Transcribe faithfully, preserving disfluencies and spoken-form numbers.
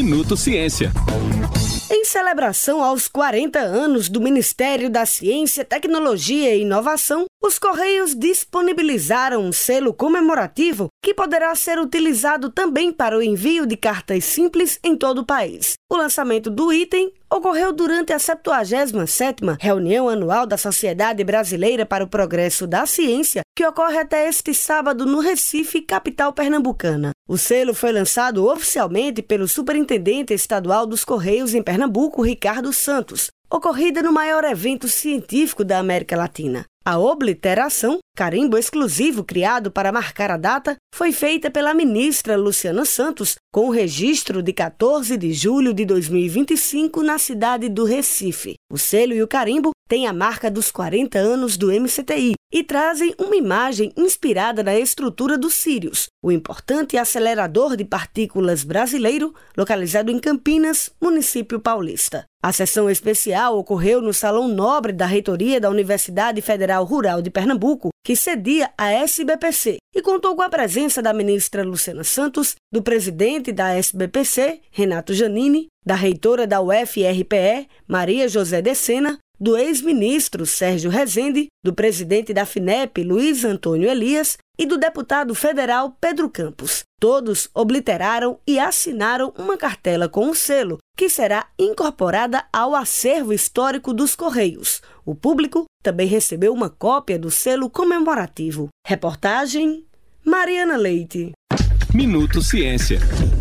Minuto Ciência. Em celebração aos quarenta anos do Ministério da Ciência, Tecnologia e Inovação, os Correios disponibilizaram um selo comemorativo que poderá ser utilizado também para o envio de cartas simples em todo o país. O lançamento do item ocorreu durante a septuagésima sétima reunião anual da Sociedade Brasileira para o Progresso da Ciência, que ocorre até este sábado no Recife, capital pernambucana. O selo foi lançado oficialmente pelo Superintendente Estadual dos Correios em Pernambuco, Ricardo Santos, ocorrida no maior evento científico da América Latina. A obliteração, carimbo exclusivo criado para marcar a data, foi feita pela ministra Luciana Santos, com o registro de quatorze de julho de dois mil e vinte e cinco na cidade do Recife. O selo e o carimbo têm a marca dos quarenta anos do M C T I e trazem uma imagem inspirada na estrutura do Sirius, o importante acelerador de partículas brasileiro, localizado em Campinas, município paulista. A sessão especial ocorreu no Salão Nobre da Reitoria da Universidade Federal Rural de Pernambuco, que cedia a S B P C, e contou com a presença da ministra Luciana Santos, do presidente da S B P C, Renato Giannini, da reitora da U F R P E, Maria José de Sena, do ex-ministro Sérgio Rezende, do presidente da FINEP, Luiz Antônio Elias, e do deputado federal Pedro Campos. Todos obliteraram e assinaram uma cartela com o selo, que será incorporada ao acervo histórico dos Correios. O público também recebeu uma cópia do selo comemorativo. Reportagem Mariana Leite. Minuto Ciência.